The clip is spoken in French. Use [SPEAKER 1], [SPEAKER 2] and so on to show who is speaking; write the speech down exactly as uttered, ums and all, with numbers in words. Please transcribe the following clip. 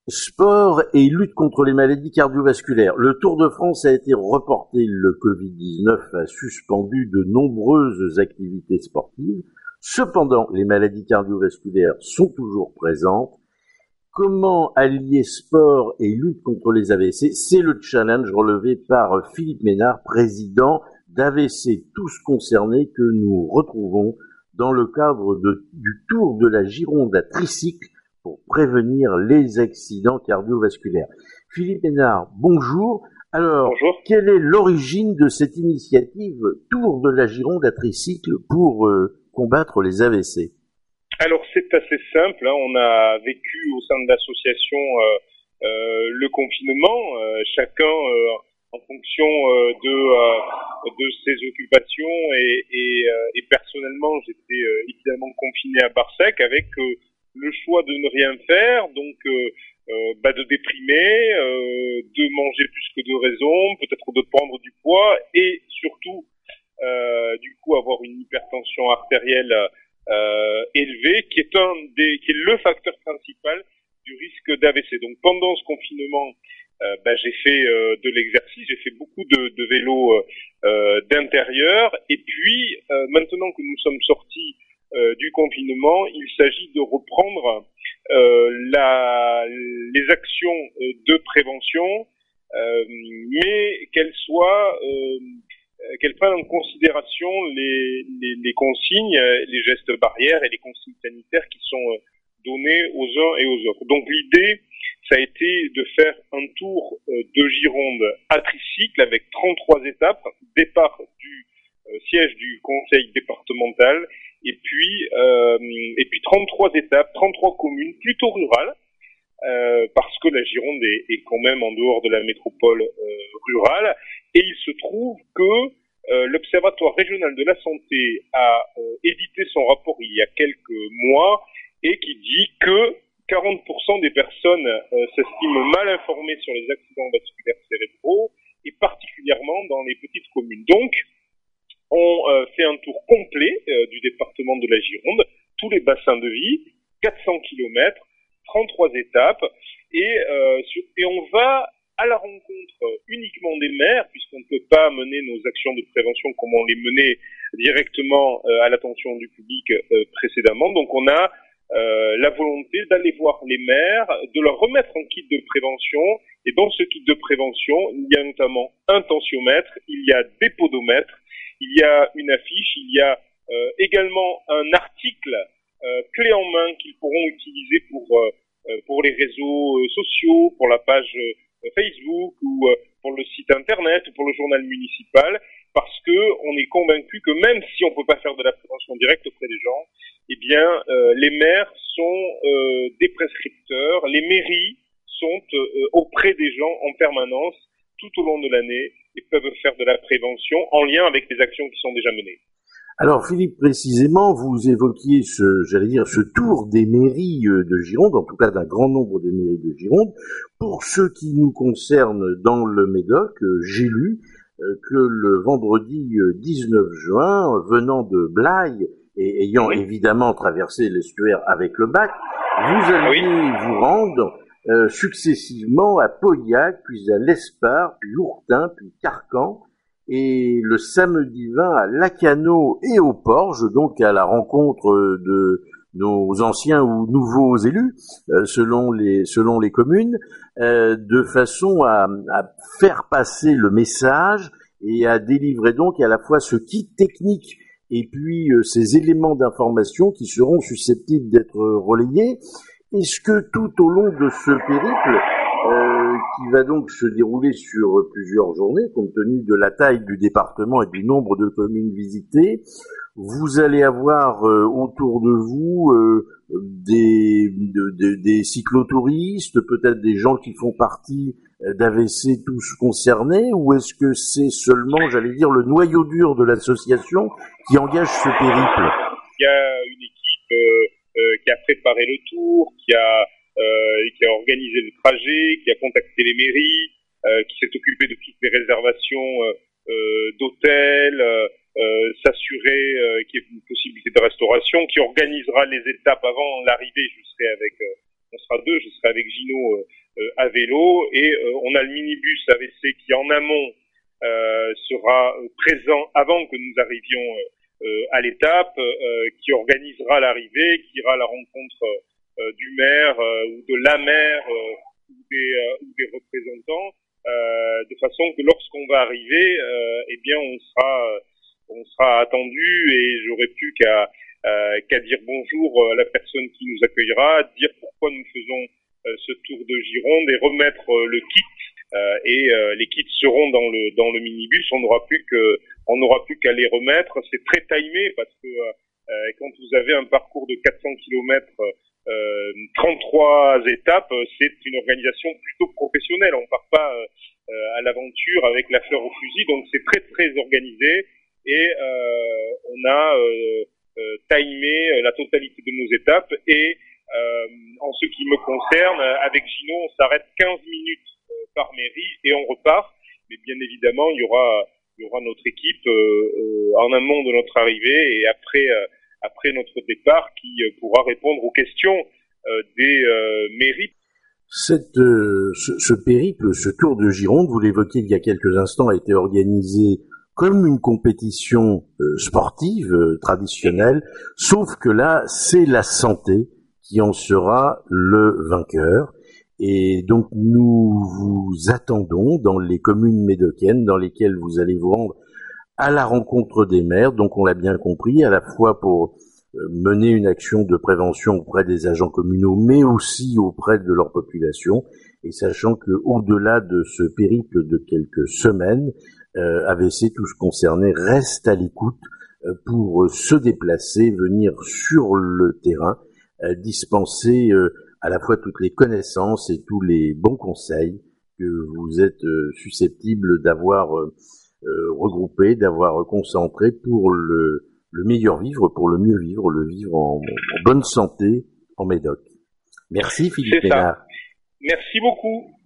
[SPEAKER 1] Sport et lutte contre les maladies cardiovasculaires. Le Tour de France a été reporté. Le covid dix-neuf a suspendu de nombreuses activités sportives. Cependant, les maladies cardiovasculaires sont toujours présentes. Comment allier sport et lutte contre les A V C? C'est le challenge relevé par Philippe Ménard, président d'A V C Tous Concernés, que nous retrouvons dans le cadre de, du Tour de la Gironde à tricycle pour prévenir les accidents cardiovasculaires. Philippe Ménard, bonjour. Alors,
[SPEAKER 2] bonjour.
[SPEAKER 1] Quelle est l'origine de cette initiative Tour de la Gironde à tricycle pour euh, combattre les A V C?
[SPEAKER 2] Alors, c'est assez simple. Hein. On a vécu au sein de l'association euh, euh, le confinement, euh, chacun euh, en fonction euh, de, euh, de ses occupations et, et, euh, et personnellement, j'étais euh, évidemment confiné à Barsec avec euh, le choix de ne rien faire, donc euh, euh, bah de déprimer, euh, de manger plus que de raison, peut-être de prendre du poids et surtout euh, du coup avoir une hypertension artérielle euh, élevée, qui est un des, qui est le facteur principal du risque d'A V C. Donc pendant ce confinement, euh, bah, j'ai fait euh, de l'exercice, j'ai fait beaucoup de, de vélo euh, d'intérieur, et puis euh, maintenant que nous sommes sortis Euh, du confinement, il s'agit de reprendre euh, la, les actions euh, de prévention, euh, mais qu'elles soient, euh, qu'elles prennent en considération les, les, les consignes, les gestes barrières et les consignes sanitaires qui sont euh, donnés aux uns et aux autres. Donc l'idée, ça a été de faire un tour euh, de Gironde à tricycle avec trente-trois étapes, départ du euh, siège du conseil départemental. Et puis, euh, et puis trente-trois étapes, trente-trois communes, plutôt rurales, euh, parce que la Gironde est, est quand même en dehors de la métropole euh, rurale. Et il se trouve que euh, l'Observatoire régional de la santé a euh, édité son rapport il y a quelques mois et qui dit que quarante pour cent des personnes euh, s'estiment mal informées sur les accidents vasculaires cérébraux, et particulièrement dans les petites communes. Donc, on euh, fait un tour complet euh, du département de la Gironde, tous les bassins de vie, quatre cents kilomètres, trente-trois étapes, et, euh, sur, et on va à la rencontre uniquement des maires, puisqu'on ne peut pas mener nos actions de prévention comme on les menait directement euh, à l'attention du public euh, précédemment. Donc on a euh, la volonté d'aller voir les maires, de leur remettre un kit de prévention, et dans ce kit de prévention, il y a notamment un tensiomètre, il y a des podomètres, il y a une affiche, il y a euh, également un article euh, clé en main qu'ils pourront utiliser pour euh, pour les réseaux euh, sociaux, pour la page euh, Facebook ou euh, pour le site internet ou pour le journal municipal, parce que on est convaincu que même si on peut pas faire de la prévention directe auprès des gens, eh bien euh, les maires sont euh, des prescripteurs, les mairies sont euh, auprès des gens en permanence tout au long de l'année et peuvent faire de la prévention en lien avec les actions qui sont déjà menées.
[SPEAKER 1] Alors Philippe, précisément, vous évoquiez ce, j'allais dire, ce tour des mairies de Gironde, en tout cas d'un grand nombre de mairies de Gironde. Pour ce qui nous concerne dans le Médoc, j'ai lu que le vendredi dix-neuf juin, venant de Blaye et ayant oui. évidemment traversé l'estuaire avec le bac, vous alliez oui. vous rendre Euh, successivement à Pauillac, puis à l'Espard, puis Ourtin, puis Carcan, et le samedi vingt à Lacanau et aux Porges, donc à la rencontre de nos anciens ou nouveaux élus, euh, selon les selon les communes, euh, de façon à, à faire passer le message et à délivrer donc à la fois ce kit technique et puis euh, ces éléments d'information qui seront susceptibles d'être relayés. Est-ce que tout au long de ce périple, euh, qui va donc se dérouler sur plusieurs journées, compte tenu de la taille du département et du nombre de communes visitées, vous allez avoir euh, autour de vous euh, des, de, de, des cyclotouristes, peut-être des gens qui font partie d'A V C Tous Concernés, ou est-ce que c'est seulement, j'allais dire, le noyau dur de l'association qui engage ce périple?
[SPEAKER 2] Il y a une équipe euh... Euh, qui a préparé le tour, qui a euh, qui a organisé le trajet, qui a contacté les mairies, euh, qui s'est occupé de toutes les réservations euh, euh, d'hôtels, euh, euh, s'assurer euh, qu'il y ait une possibilité de restauration, qui organisera les étapes avant l'arrivée. Je serai avec, euh, on sera sera deux, je serai avec Gino euh, euh, à vélo, et euh, on a le minibus A V C qui en amont euh, sera présent avant que nous arrivions euh, à l'étape, euh, qui organisera l'arrivée, qui ira à la rencontre euh, du maire euh, ou de la maire euh, ou, des, euh, ou des représentants, euh, de façon que lorsqu'on va arriver, euh, eh bien on sera on sera attendu, et j'aurai plus qu'à euh, qu'à dire bonjour à la personne qui nous accueillera, dire pourquoi nous faisons euh, ce tour de Gironde et remettre euh, le kit. Euh, et euh, les kits seront dans le dans le minibus. On n'aura plus que on n'aura plus qu'à les remettre. C'est très timé parce que euh, quand vous avez un parcours de quatre cents kilomètres, euh, trente-trois étapes, c'est une organisation plutôt professionnelle. On part pas euh, à l'aventure avec la fleur au fusil, donc c'est très très organisé, et euh, on a euh, euh, timé la totalité de nos étapes. Et euh, en ce qui me concerne, avec Gino, on s'arrête quinze minutes par mairie et on repart. Mais bien évidemment, il y aura, il y aura notre équipe euh, euh, en amont de notre arrivée et après, euh, après notre départ, qui euh, pourra répondre aux questions euh, des euh, mairies.
[SPEAKER 1] Cette, euh, ce, ce périple, ce tour de Gironde, vous l'évoquiez il y a quelques instants, a été organisé comme une compétition euh, sportive euh, traditionnelle, sauf que là, c'est la santé qui en sera le vainqueur. Et donc, nous vous attendons dans les communes médocaines dans lesquelles vous allez vous rendre à la rencontre des maires. Donc, on l'a bien compris, à la fois pour mener une action de prévention auprès des agents communaux, mais aussi auprès de leur population. Et sachant que, au-delà de ce périple de quelques semaines, euh, A V C, tous concernés, reste à l'écoute euh, pour se déplacer, venir sur le terrain, euh, dispenser euh, à la fois toutes les connaissances et tous les bons conseils que vous êtes euh, susceptibles d'avoir euh, euh, regroupés, d'avoir concentrés pour le, le meilleur vivre, pour le mieux vivre, le vivre en, en bonne santé en Médoc. Merci Philippe Ménard.
[SPEAKER 2] Merci beaucoup.